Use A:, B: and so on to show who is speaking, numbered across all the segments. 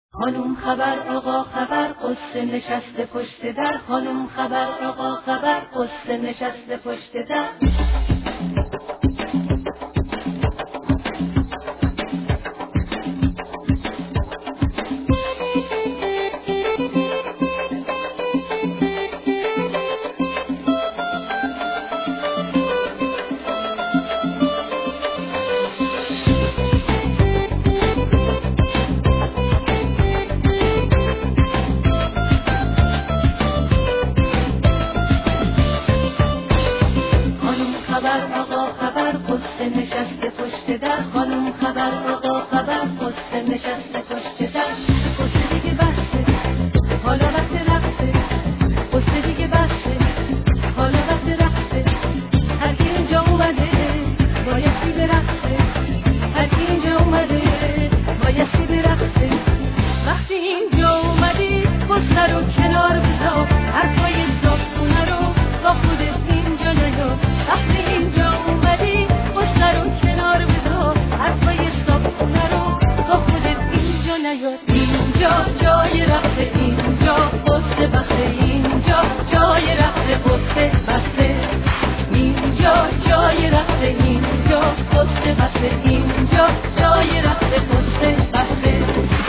A: خانوم خبر آقا خبر قصه نشسته پشت در. خانوم خبر آقا خبر قصه نشسته پشت در. نشسته پشت در. خانوم خبر آقا خبر قصه نشسته پشت در. قصه دیگه بسته حالا وقت رقصه. قصه دیگه بسته حالا وقت رقصه. هر کی اینجا اومده بایستی برقصه. هر کی اینجا اومده بایستی برقصه. وقتی اینجا اومدی قصه رو کنار بذار. حرفای صافونه رو با خودت اینجا نیا. وقتی اینجا اومدی قصه رو کنار بذار. حرفای صافونه رو با خودت اینجا نیا. اینجا جای رقصه، اینجا قصه بسته. اینجا جای رقصه قصه بسته. اینجا جای رقصه، اینجا قصه بسته. اینجا جای رقصه قصه بسته.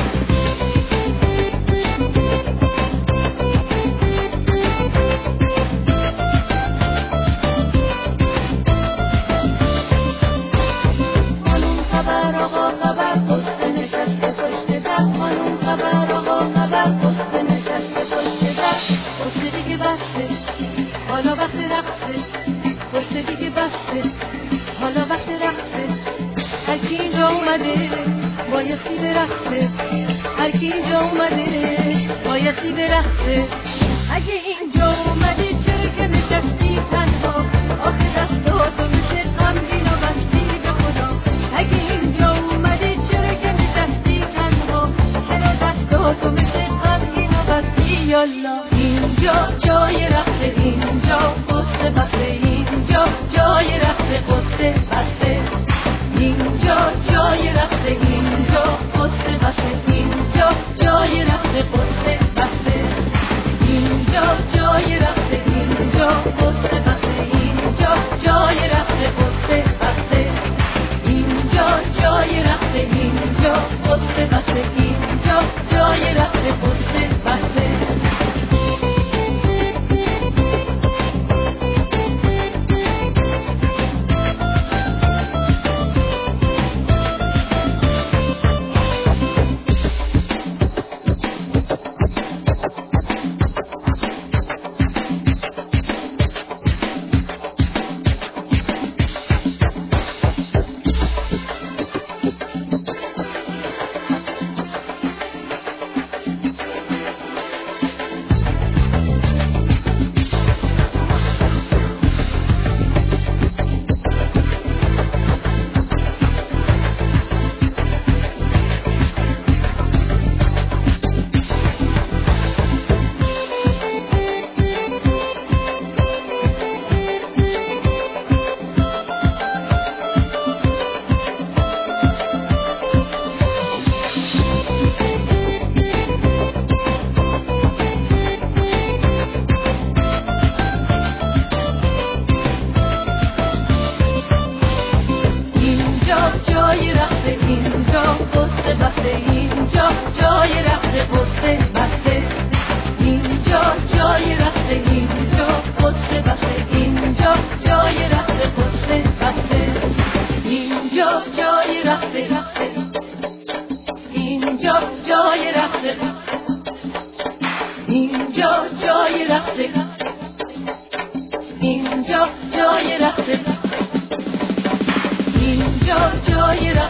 A: حالا وقت رقصه. قصه دیگه بسته حالا وقت رقصه. هر کی اینجا اومده بایستی برقصه. هر کی اینجا اومده بایستی برقصه. اگه اینجا اومدی چرا که نشستی تنها؟ آخه دستاتو میشه غمگین و بستی به خدا. اگه اینجا اومدی چرا که نشستی تنها؟ چرا دستاتو میشه غمگین و بستی؟ یالا اینجا جای رقصه، اینجا قصه بسته. اینجا جای رقصه قصه بسته. اینجا جای رقصه، اینجا قصه بسته. اینجا جای رقصه قصه بسته. اینجا جای رقصه، اینجا قصه بسته. اینجا جای رقصه قصه بسته. اینجا جای رقصه، اینجا قصه بسته. اینجا جای رقصه قصه بسته. جای رقصه، اینجا قصه بسته. اینجا جای رقصه قصه بسته. اینجا جای رقصه، اینجا قصه بسته. اینجا جای رقصه قصه بسته. اینجا جای رقصه رقصه. اینجا جای رقصه. اینجا جای رقصه. اینجا جای رقصه. اینجا جای رقصه.